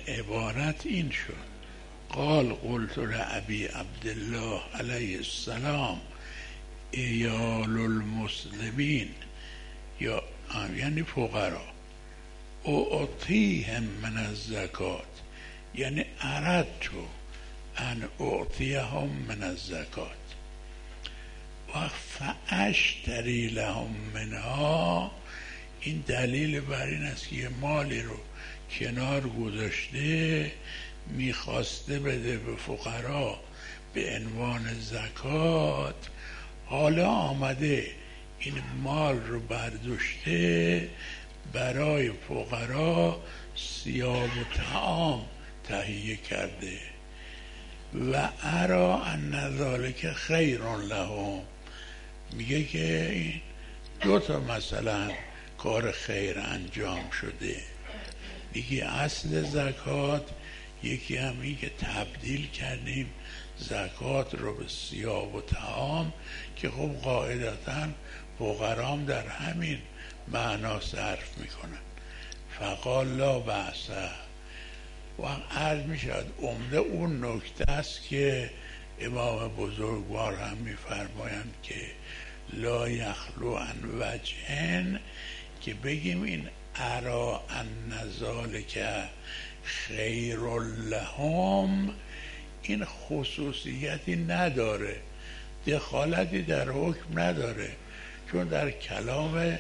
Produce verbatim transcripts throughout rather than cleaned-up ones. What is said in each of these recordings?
عبارت این شد: قال قلت لأبی عبدالله علیه السلام ایال المسلمین، یا یعنی فقرا، اعطیهم من الزکات، یعنی اردت ان اعطیهم من الزکات و فاشتری لهم منها. این دلیل بر این است که یه مالی رو کنار گذاشته میخواسته بده به فقرا به عنوان زکات، حالا آمده این مال رو برداشته برای فقرا ثیاب و طعام تهیه کرده. و ارا ان ذلک خیر لهم، میگه که این دو تا مثلا کار خیر انجام شده. میگه اصل زکات یکی هم این که تبدیل کردیم زکات رو به ثیاب و طعام، که خب قاعدتا فقرام در همین معنا صرف میکنن. فقال لا بأس. و عرض میشود عمده اون نکته است که امام بزرگوار هم میفرمایند که لا یخلو عن وجهن، که بگیم این ارا ان ذلک خیر لهم، این خصوصیتی نداره، دخالتی در حکم نداره، چون در کلام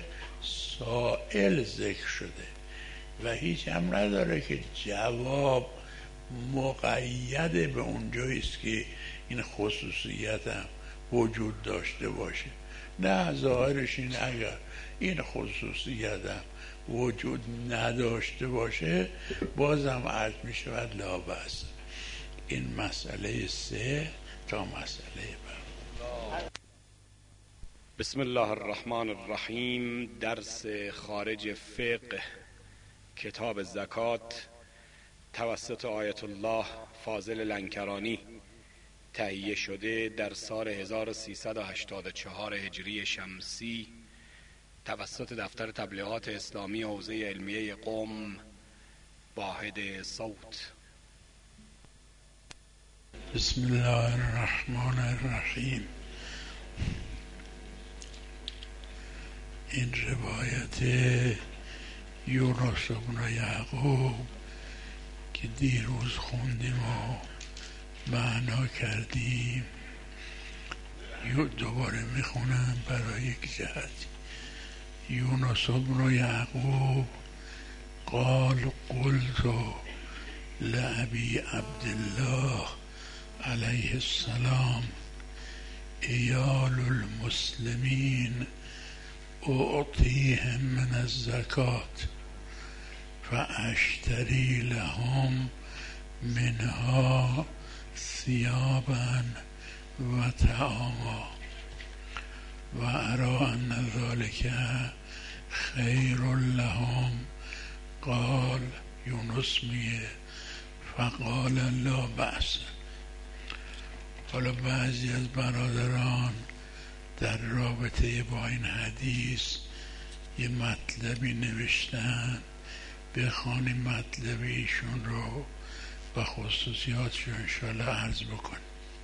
سائل ذکر شده و هیچ هم نداره که جواب مقید به اونجاییست که این خصوصیت هم وجود داشته باشه. نه، ظاهرش این اگر این خصوصیت هم وجود نداشته باشه بازم عرض می شود لا بأس. این مسئله سه تا مسئله بعد. بسم الله الرحمن الرحیم. درس خارج فقه کتاب زکات توسط آیت الله فاضل لنکرانی تهیه شده در سال هزار و سیصد و هشتاد و چهار هجری شمسی توسط دفتر تبلیغات اسلامی حوزه علمیه قم، واحد صوت. بسم الله الرحمن الرحیم. این روایت یونس بن یعقوب که دیروز خوندیم و معنا کردیم دوباره میخونم برای یک جهت. یونس بن یعقوب قال قلت لأبی عبدالله علیه السلام ایال المسلمین اعطیهم من الزکات فاشتری لهم منها ثیابا و طعاما و ارا ان ذلک خیر لهم. قال یونس میگه فقال لا بأس. حالا بعضی از برادران در رابطه با این حدیث یه مطلبی نوشتن، بخوانیم مطلب ایشون رو و خصوصیاتش رو انشاءالله عرض بکن.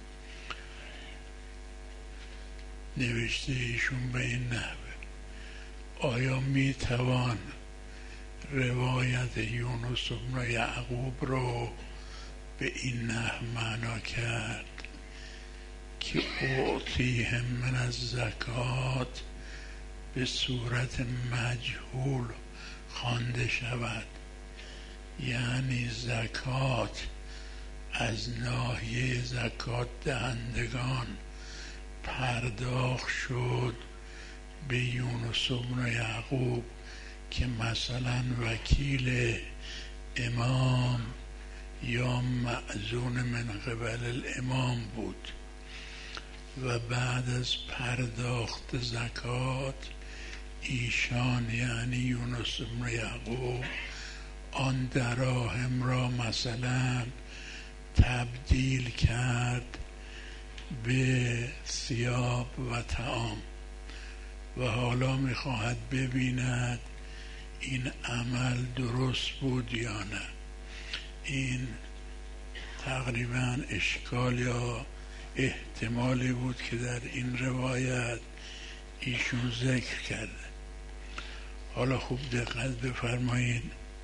نوشته ایشون به این نحوه: آیا می توان روایت یونس بن یعقوب رو به این نحو معنا کرد که اعطیهم من الزکات به صورت مجهول خوانده شود، یعنی زکات از ناحیه زکات دهندگان پرداخت شد به یونس بن یعقوب که مثلا وکیل امام یا مأذون من قبل الامام بود و بعد از پرداخت زکات ایشان یعنی یونس بن یعقوب آن دراهم را مثلا تبدیل کرد به ثیاب و طعام و حالا میخواهد ببیند این عمل درست بود یا نه. این تقریبا اشکال یا احتمالی بود که در این روایت ایشون ذکر کرده. حالا خوب دقت بفرمایید،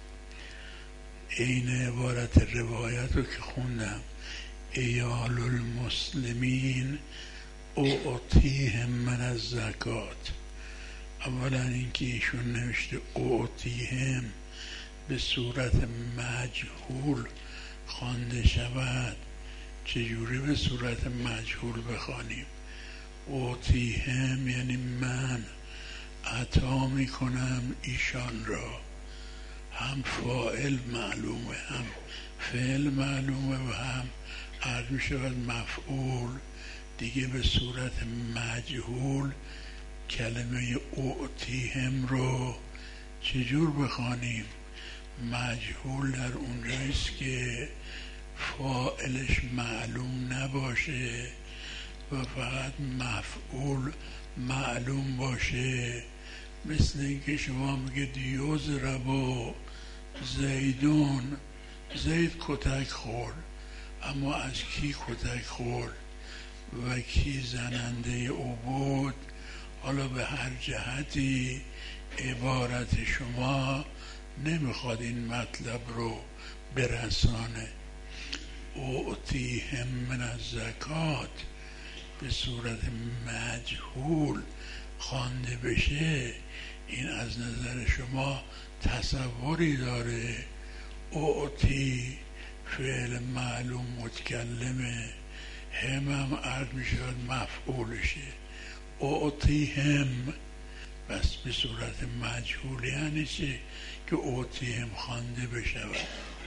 این عبارت روایت رو که خوندم، ایال المسلمین اعطیهم من الزکات، اولا اینکه ایشون نوشته اعطیهم به صورت مجهول خوانده شود، چجوری به صورت مجهول بخوانیم؟ اعطیهم یعنی من عطا میکنم ایشان را، هم فاعل معلومه، هم فعل معلومه و هم عرض می شود مفعول. دیگه به صورت مجهول کلمه اعطیهم رو چجور بخوانیم؟ مجهول در اونجاییست که فاعلش معلوم نباشه و فقط مفعول معلوم باشه. مثل اینکه شما میگید یضرب زیدون، زید کتک خورد، اما از کی کتک خورد و کی زننده او بود؟ حالا به هر جهتی عبارت شما نمیخواد این مطلب رو برسانه. اعطیهم من الزکات به صورت مجهول خوانده بشه، این از نظر شما تصوری داره؟ اعطی فعل معلوم متکلمه، هم هم عرض می شود مفعولشه. اعطیهم بس به صورت مجهول یعنی چه؟ که اعطیهم خوانده بشود.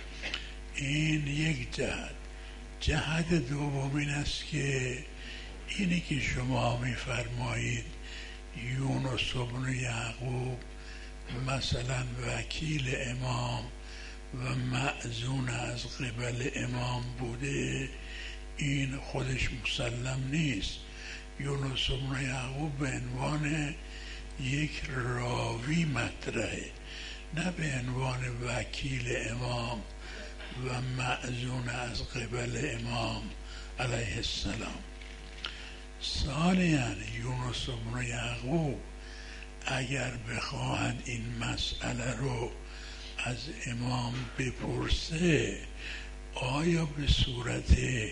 این یک جهت. جهت دوم این است که اینی که شما می فرمایید یونس بن یعقوب مثلا وکیل امام و مأذون از قبل امام بوده، این خودش مسلم نیست. یونس بن یعقوب به عنوان یک راوی مطرحه، نه به عنوان وکیل امام و مأذون از قبل امام علیه السلام. ثانیاً یونس بن یعقوب اگر بخواهد این مسئله رو از امام بپرسه، آیا به صورت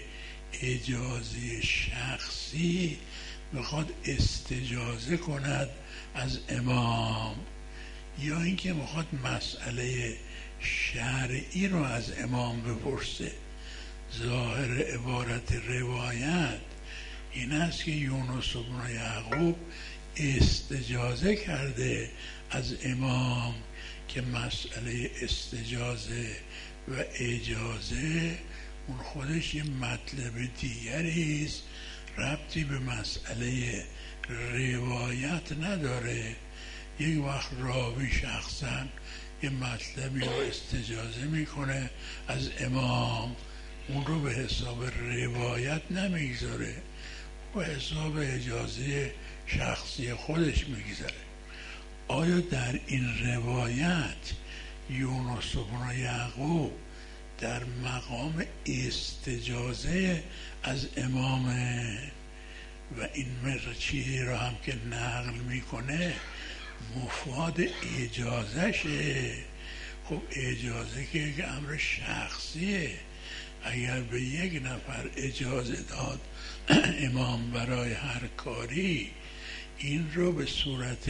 اجازه شخصی میخواد استجازه کند از امام، یا اینکه میخواد مسئله شرعی رو از امام بپرسه؟ ظاهر عبارت روایت این است که یونس بن یعقوب استجازه کرده از امام که مسئله استجازه و اجازه اون خودش یه مطلب دیگری است، ربطی به مسئله روایت نداره. یک وقت راوی شخصا یه مطلبی رو استجازه میکنه از امام، اون رو به حساب روایت نمیگذاره، به حساب اجازه شخصی خودش میگذاره. آیا در این روایت یونس بن یعقوب در مقام استجازه از امامه و این مرچی رو هم که نقل میکنه مفاد اجازهشه؟ خب اجازه که یک امر شخصیه، اگر به یک نفر اجازه داد امام برای هر کاری، این رو به صورت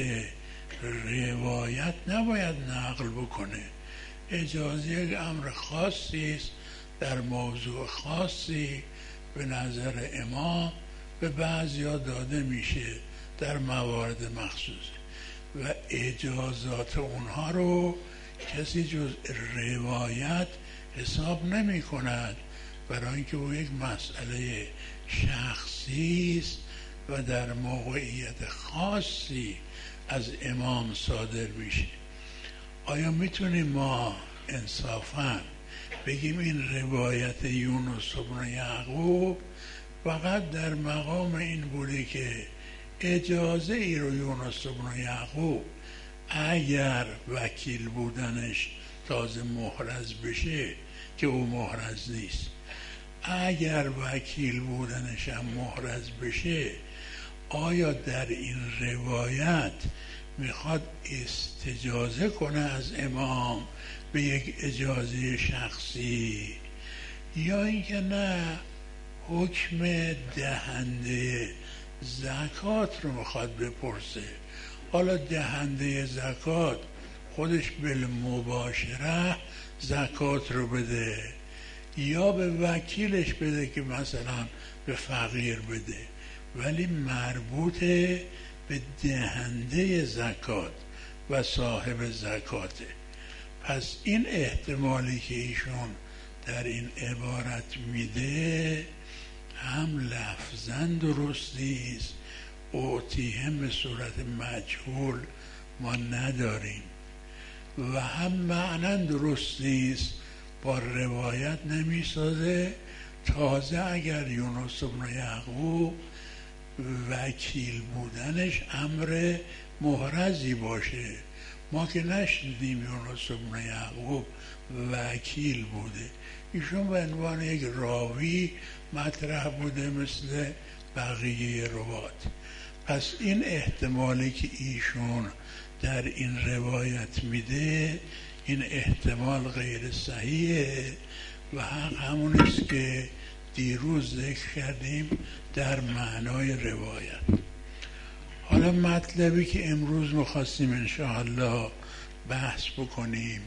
روایت نباید نقل بکنه. اجازه یک امر خاصی است در موضوع خاصی، به نظر امام به بعضیا داده میشه در موارد مخصوصی و اجازات اونها رو کسی جز روایت حساب نمی کند، برای اینکه او یک مسئله شخصی است و در موقعیت خاصی از امام صادر میشه. آیا میتونیم ما انصافاً بگیم این روایت یونس بن یعقوب فقط در مقام این بوده که اجازه ای رو یونس بن یعقوب اگر وکیل بودنش تازه محرز بشه که او محرز نیست. اگر وکیل بودنش هم محرز بشه، آیا در این روایت میخواد استجازه کنه از امام به یک اجازه شخصی، یا اینکه نه حکم دهنده زکات رو میخواد بپرسه؟ حالا دهنده زکات خودش بالمباشره زکات رو بده، یا به وکیلش بده که مثلا به فقیر بده، ولی مربوط به دهنده زکات و صاحب زکاته. پس این احتمالی که ایشون در این عبارت میده هم لفظاً درست نیست، اعطیهم به صورت مجهول ما نداریم، و هم معنی درست نیست، با روایت نمیسازه. تازه اگر یونس بن یعقوب وکیل بودنش امر محرزی باشه، ما که نشنیدیم یونس بن یعقوب وکیل بوده، ایشون به عنوان یک راوی مطرح بوده مثل بقیه روات. پس این احتمالی که ایشون در این روایت میده، این احتمال غیر صحیحه و حق همون است که دیروز ذکر کردیم در معنای روایت. حالا مطلبی که امروز میخواستیم انشاءالله بحث بکنیم،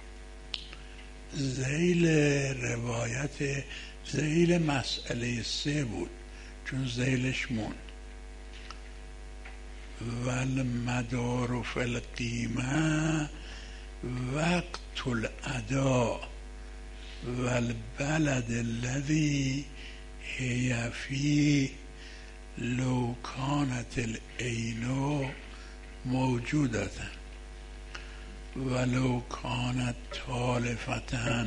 ذیل روایت، ذیل مسئله سه بود چون ذیلش موند. والمدار فی القیمه وقت الاداء والبلد الذي هي فيه لو كانت العين موجودة ولو كانت تالفة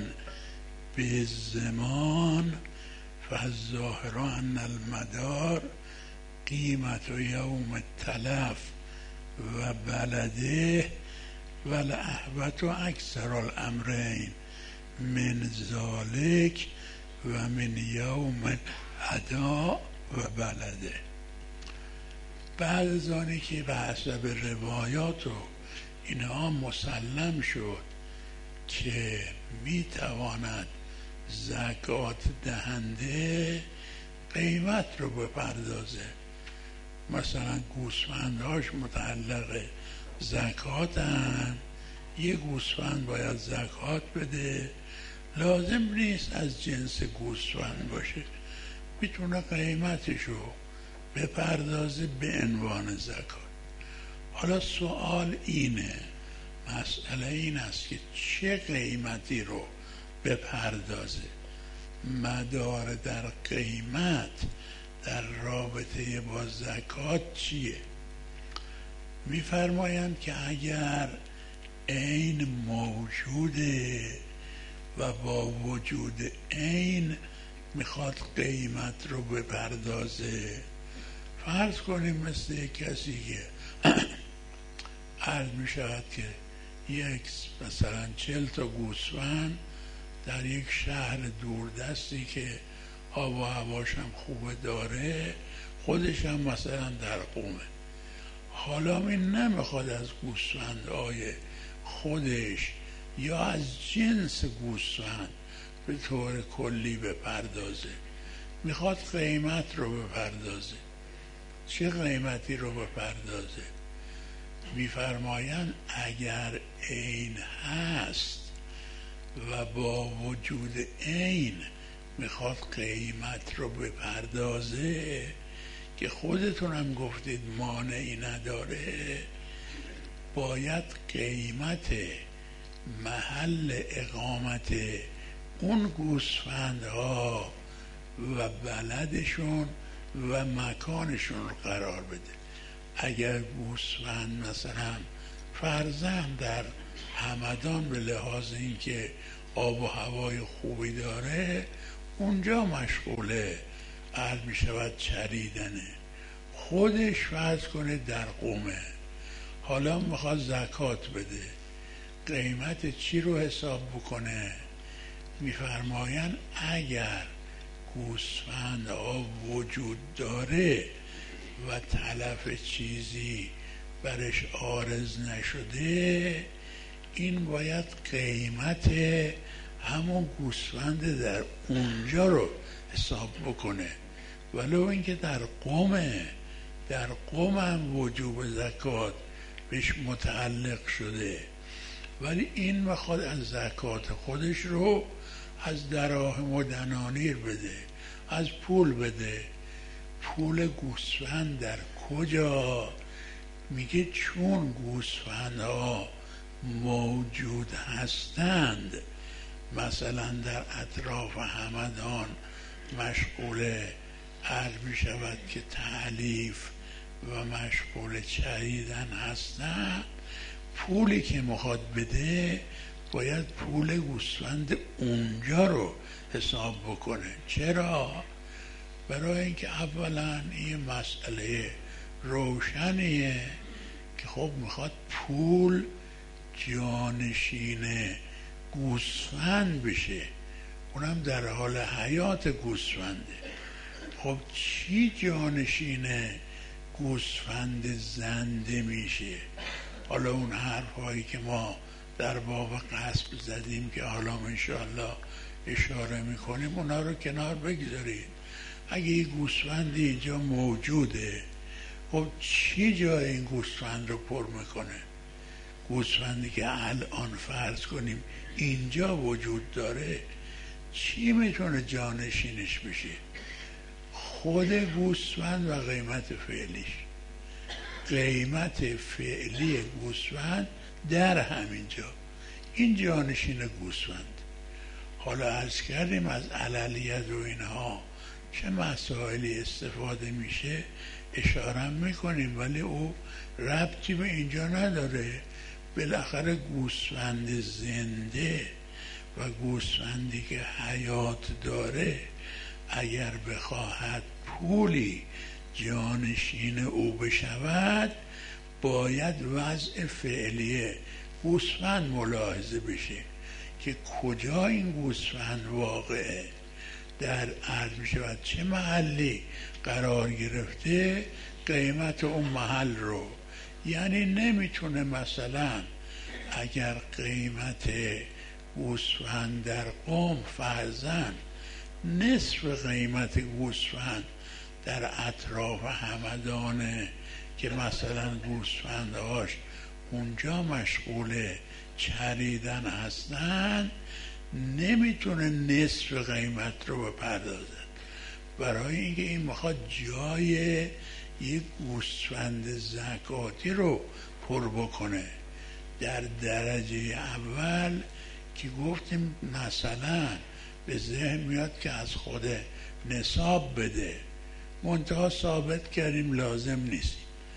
بالزمان فالظاهر أن المدار قیمة یوم التلف و بلده والاحوط اکثر الامرین من ذالک و من یوم الادا و بلده. بعد از آنی که به حسب روایات و اینها مسلم شد که میتواند زکات دهنده قیمت رو بپردازه، مثلا گوسفندهاش متعلق زکاتن، یه گوسفند باید زکات بده، لازم نیست از جنس گوسفند باشه، میتونه قیمتشو بپردازه به عنوان زکات. حالا سوال اینه، مسئله این است که چه قیمتی رو بپردازه؟ مدار در قیمت در رابطه با زکات چیه؟ میفرمایند که اگر عین موجوده و با وجود عین میخواد قیمت رو بپردازه، فرض کنیم مثل یک کسی که عرض میشود که یک مثلا چل تا گوسفند در یک شهر دوردستی که آب و هواش هم خوبه داره، خودش هم مثلا در قومه، حالا این نمیخواد از گوسفندهای خودش یا از جنس گوسفند به طور کلی بپردازه، میخواد قیمت رو بپردازه. چه قیمتی رو بپردازه؟ میفرمایند اگر عین هست و با وجود عین میخواد قیمت رو بپردازه که خودتون هم گفتید مانعی نداره، باید قیمت محل اقامت اون گوسفندها و بلدشون و مکانشون رو قرار بده. اگر گوسفند مثلا فرضاً در همدان به لحاظ اینکه آب و هوای خوبی داره اونجا مشغوله عرض می شود چریدنه، خودش فرض کنه در قومه، حالا میخواد زکات بده، قیمت چی رو حساب بکنه؟ میفرمایند اگر گوسفند ها وجود داره و تلف چیزی برش عارض نشده، این باید قیمت همون گوسفند در اونجا رو حساب بکنه، ولو اینکه در قومه در قوم هم وجوب زکات بهش متعلق شده، ولی این میخواد از زکات خودش رو از دراهم و دنانیر بده، از پول بده. پول گوسفند در کجا؟ میگه چون گوسفندها موجود هستند، مثلا در اطراف همدان مشغول عرض می شود که تعلیف و مشغول چریدن هستند، پولی که میخواد بده باید پول گوسفند اونجا رو حساب بکنه. چرا؟ برای اینکه اولا این مسئله روشنیه که خب میخواد پول جانشین گوسفند بشه، اونم در حال حیات گوسفنده. خب چی جانشین گوسفند زنده میشه؟ حالا اون حرفایی که ما در باب غصب زدیم که حالا انشاءالله اشاره میکنیم اونا رو کنار بگذارید. اگه این گوسفندی اینجا موجوده، خب چی جای این گوسفند رو پر میکنه؟ گوسفندی که الان فرض کنیم اینجا وجود داره، چی میتونه جانشینش بشه؟ خود گوسفند و قیمت فعلیش. قیمت فعلی گوسفند در همینجا، این جانشین گوسفند. حالا عرض کردیم از عللیت و اینها چه مسائلی استفاده میشه اشاره میکنیم، ولی او ربطی به اینجا نداره. بالاخره گوسفند زنده و گوسفندی که حیات داره اگر بخواهد پولی جانشین او بشود، باید وضع فعلی گوسفند ملاحظه بشه که کجا این گوسفند واقعه، در عرض می شود چه محلی قرار گرفته، قیمت اون محل رو. یعنی نمیتونه مثلا اگر قیمت گوسفند در قوم فرضاً نصف قیمت گوسفند در اطراف همدانه که مثلا گوسفندهاش اونجا مشغول چریدن هستن، نمیتونه نصف قیمت رو بپردازد، برای اینکه این میخواد جای یک گوسفند زکاتی رو پر بکنه. در درجه اول که گفتیم مثلا به ذهن میاد که از خود نصاب بده، منتها ثابت کردیم لازم نیست.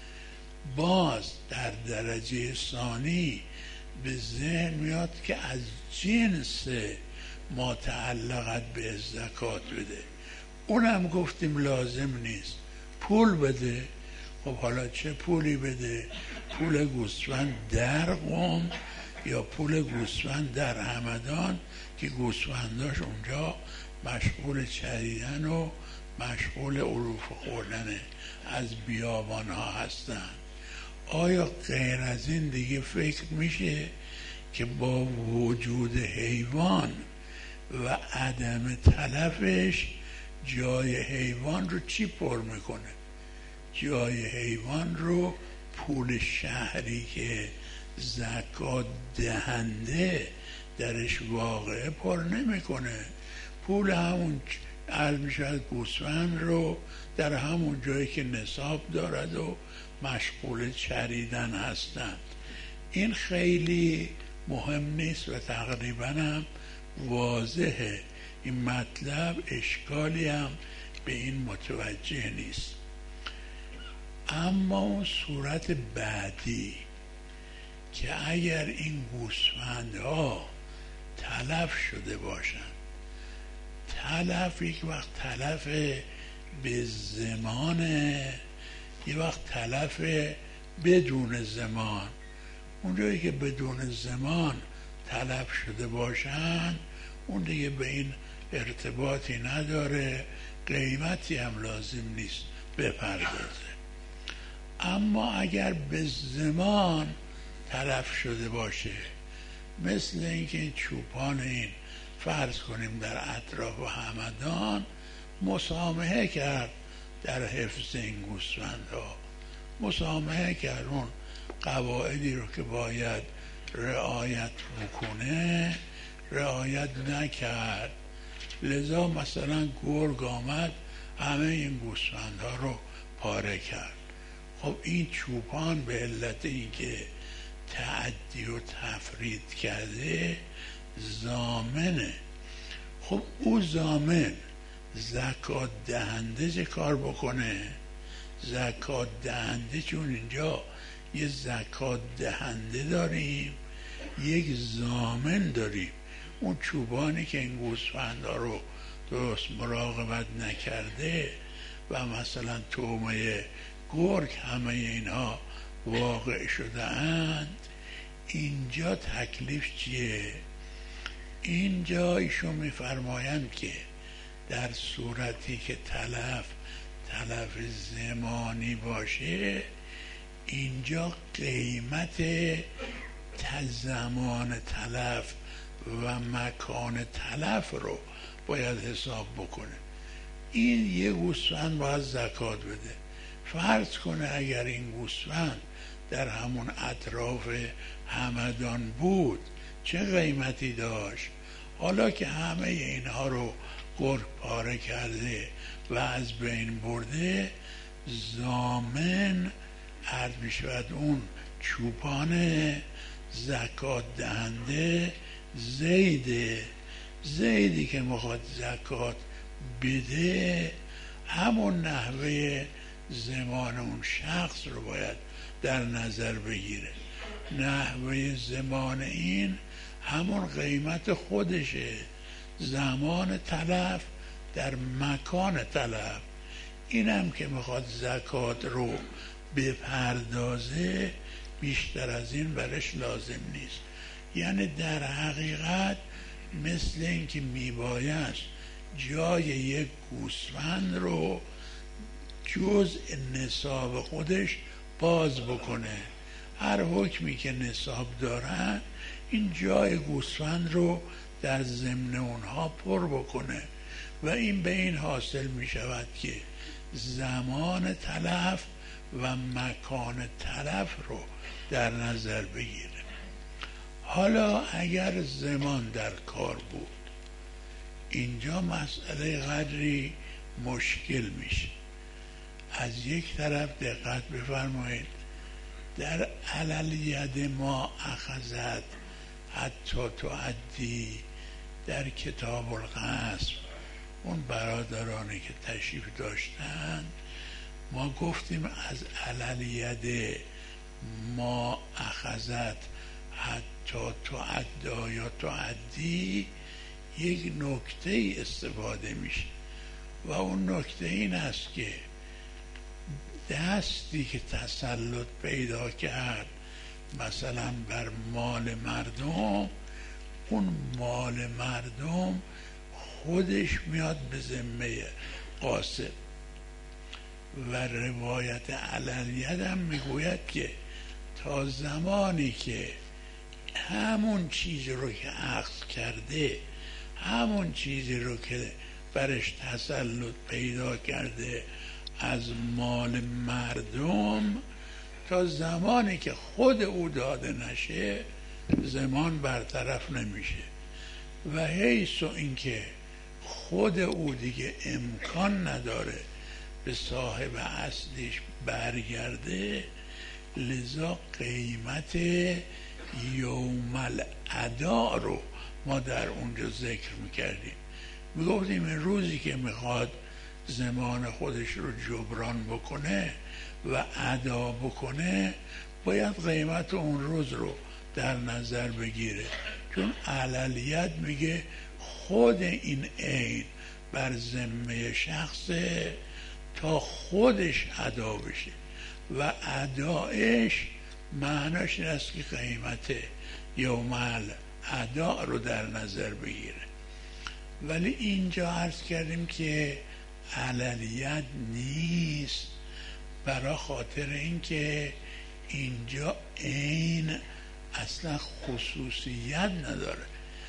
باز در درجه ثانی به ذهن میاد که از جنس متعلقت به زکات بده، اونم گفتیم لازم نیست، پول بده. خب حالا چه پولی بده؟ پول گوسفند در قوم یا پول گوسفند در همدان که گوسفنداش اونجا مشغول چریدن و مشغول علوف خوردن از بیابان ها هستن؟ آیا غیر از این دیگه فکر میشه که با وجود حیوان و عدم تلفش جای حیوان رو چی پر میکنه؟ جای حیوان رو پول شهری که زکات دهنده درش واقعه پر نمیکنه. پول همون عرض میشود گوسفند رو در همون جایی که نصاب دارد و مشغول چریدن هستند. این خیلی مهم نیست و تقریبا هم واضحه این مطلب، اشکالی هم به این متوجه نیست. اما اون صورت بعدی که اگر این گوسفندها تلف شده باشند، تلف یک وقت تلف به زمانه، یک وقت تلف بدون زمان. اونجایی که بدون زمان تلف شده باشند اون دیگه به این ارتباطی نداره، قیمتی هم لازم نیست بپردازه. اما اگر به زمان تلف شده باشه، مثل اینکه این چوپان این فرض کنیم در اطراف همدان مسامحه کرد در حفظ این گوسفندها، مسامحه کرد، اون قواعدی رو که باید رعایت بکنه رعایت نکرد، لذا مثلا گرگ آمد همه این گوسفندها رو پاره کرد. خب این چوپان به علت اینکه تعدی و تفرید کرده ضامنه. خب او ضامن زکات دهنده چه کار بکنه؟ زکات دهنده، چون اینجا یه زکات دهنده داریم، یک ضامن داریم. اون چوبانی که این گوسفندها رو درست مراقبت نکرده و مثلا تومه گرگ همه اینها واقع شده اند، اینجا تکلیف چیه؟ اینجا ایشون میفرمایند که در صورتی که تلف تلف زمانی باشه، اینجا قیمت زمان تلف و مکان تلف رو باید حساب بکنه. این یه گوسفند باید زکات بده. فرض کنه اگر این گوسفند در همون اطراف همدان بود چه قیمتی داشت؟ حالا که همه اینها رو گرگ پاره کرده و از بین برده، ضامن عرض می شود اون چوپان زکات دهنده زیده، زیدی که میخواد زکات بده همون نحوه زمان اون شخص رو باید در نظر بگیره. نحوه زمان این همون قیمت خودشه، زمان تلف در مکان تلف. اینم که میخواد زکات رو بپردازه بیشتر از این برش لازم نیست. یعنی در حقیقت مثل این که میبایست جای یک گوسفند رو جزء نصاب خودش باز بکنه. هر حکمی که نصاب دارن این جای گوسفند رو در ضمن اونها پر بکنه و این به این حاصل می شود که زمان تلف و مکان تلف رو در نظر بگیره. حالا اگر زمان در کار بود، اینجا مسئله قدری مشکل میشه. از یک طرف دقت بفرمایید، در علل ید ما اخذت حتی تعدی در کتاب القصر، اون برادرانی که تشریف داشتند، ما گفتیم از علل ید ما اخذت حتی تعدا یا تعدی یک نکته استفاده میشه و اون نکته این است که دستی که تسلط پیدا کرد مثلا بر مال مردم، اون مال مردم خودش میاد به ذمه قاصد. و روایت علل ید هم میگوید که تا زمانی که همون چیزی رو که اخذ کرده، همون چیزی رو که برش تسلط پیدا کرده از مال مردم، تا زمانی که خود او داده نشه زمان برطرف نمیشه. و حیث و اینکه خود او دیگه امکان نداره به صاحب اصلش برگرده، لذا قیمت یوم الادا رو ما در اونجا ذکر میکردیم. میگفتیم این روزی که میخواد زمان خودش رو جبران بکنه و ادا بکنه باید قیمت اون روز رو در نظر بگیره، چون علل ید میگه خود این عین بر ذمه شخصه تا خودش ادا بشه و ادایش معناش این است که قیمت یوم الادا رو در نظر بگیره. ولی اینجا عرض کردیم که عللیت نیست، برای خاطر اینکه اینجا عین اصلا خصوصیت نداره.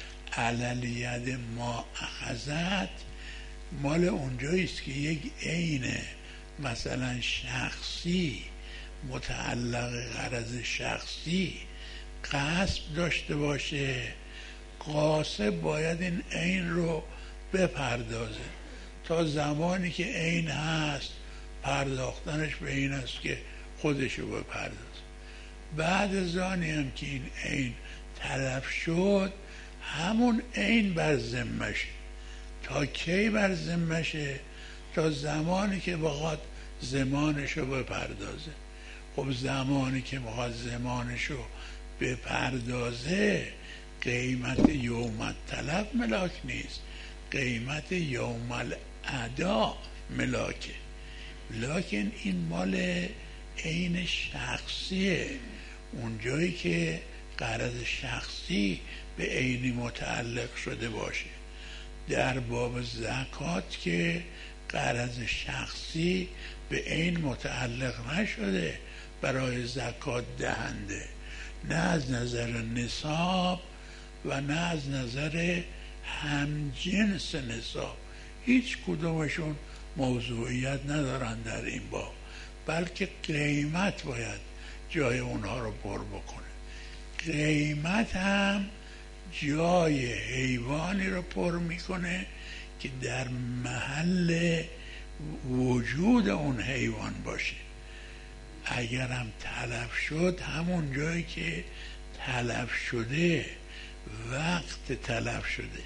عللیت ما اخذت مال اونجاییست که یک عین مثلا شخصی متعلق غرض شخصی قصد داشته باشه، قاصد باید این عین رو بپردازه. تا زمانی که عین هست پرداختنش به این است که خودشو بپردازه. بعد از آنی هم که این عین تلف شد، همون عین بر ذمشه. تا کی بر ذمشه؟ تا زمانی که بخواد زمانشو بپردازه. خب زمانی که بخواد زمانشو بپردازه قیمت یوم تلف ملاک نیست، قیمت یوم الادا ملاکه. لکن این مال عین شخصیه، اونجایی که غرض شخصی به عینی متعلق شده باشه. در باب زکات که غرض شخصی به عین متعلق نشده برای زکات دهنده، نه از نظر نصاب و نه از نظر همجنس نصاب، هیچ کدومشون موضوعیت ندارن در این باب، بلکه قیمت باید جای اونها رو پر بکنه. قیمت هم جای حیوانی رو پر میکنه که در محل وجود اون حیوان باشه. اگر هم تلف شد، همون جایی که تلف شده، وقت تلف شده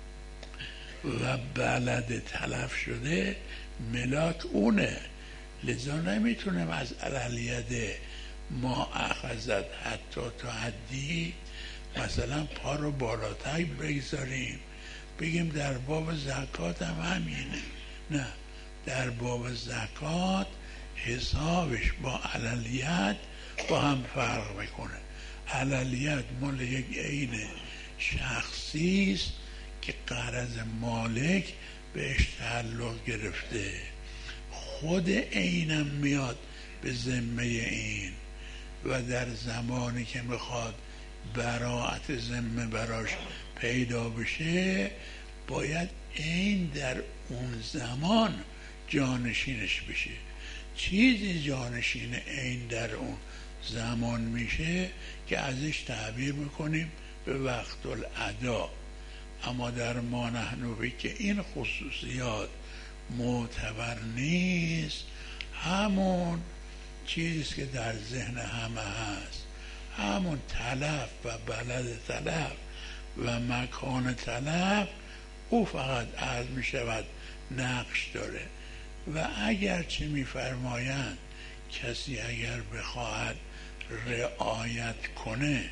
و بلد تلف شده ملاک اونه. لذا نمیتونم از عللیت ما اخذت حتی تا حدی مثلا پا رو بالاتر بگذاریم بگیم در باب زکات هم همینه. نه، در باب زکات حسابش با عللیت با هم فرق میکنه. عللیت مال یک عین شخصی است که غرض مالک بهش تعلق گرفته، خود عینم میاد به ذمه این و در زمانی که میخواد براعت ذمه براش پیدا بشه باید عین در اون زمان جانشینش بشه. چیزی جانشین عین در اون زمان میشه که ازش تعبیر میکنیم به وقت الادا. اما در ما نحنوی که این خصوصیات معتبر نیست، همون چیزی که در ذهن همه هست، همون تلف و بلد تلف و مکان تلف، او فقط عرض می شود نقش داره. و اگر چه می فرمایند کسی اگر بخواهد رعایت کنه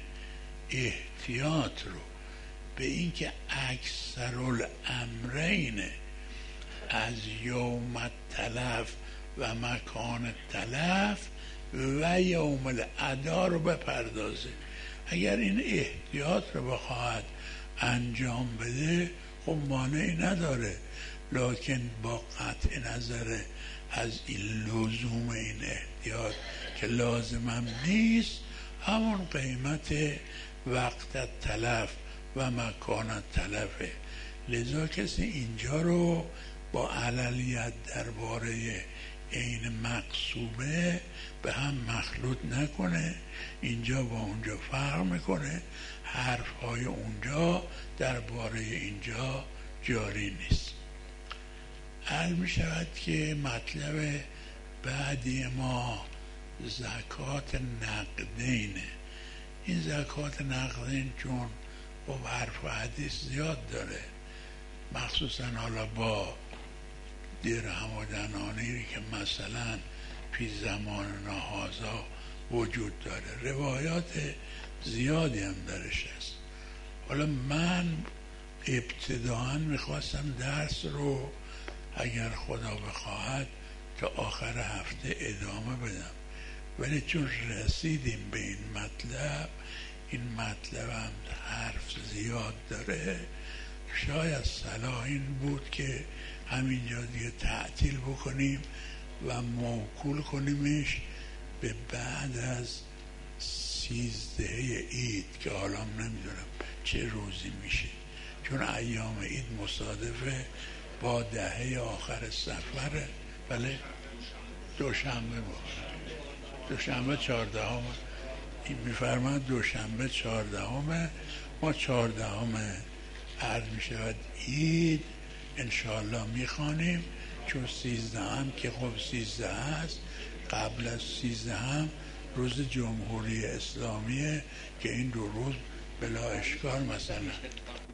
احتیاط رو به این که اکثر الامرین از یوم تلف و مکان تلف و یوم الادا رو بپردازه، اگر این احتیاط رو بخواهد انجام بده خب مانعی نداره، لکن با قطع نظر از این لزوم این احتیاط که لازمم نیست، همون قیمت وقت تلف و مکان تلفه. لذا کسی اینجا رو با عللیت درباره عین مقصوبه به هم مخلوط نکنه. اینجا با اونجا فرق میکنه، حرفهای اونجا درباره اینجا جاری نیست. حل می شود که مطلب بعدی ما زکات نقدینه. این زکات نقدین چون خب حرف و حدیث زیاد داره، مخصوصا حالا با درهم و دنانیری که مثلا فی زمان نهازا وجود داره، روایات زیادی هم درش هست. حالا من ابتداعا میخواستم درس رو اگر خدا بخواهد تا آخر هفته ادامه بدم، ولی چون رسیدیم به این مطلب، این مطلب هم حرف زیاد داره، شاید صلاح این بود که همینجا دیگه تعطیل بکنیم و موکول کنیمش به بعد از سیزدهه عید که حالا نمیدونم چه روزی میشه، چون ایام عید مصادفه با دهه آخر سفره. بله دوشنبه بود، دوشنبه چهاردهم این میفرماد، دوشنبه چهاردهمه، ما چهاردهم عرض میشود عید انشاءالله میخوانیم، چون سیزده هم که خب سیزده هست، قبل از سیزده هم روز جمهوری اسلامیه که این دو روز بلا اشکال مثلا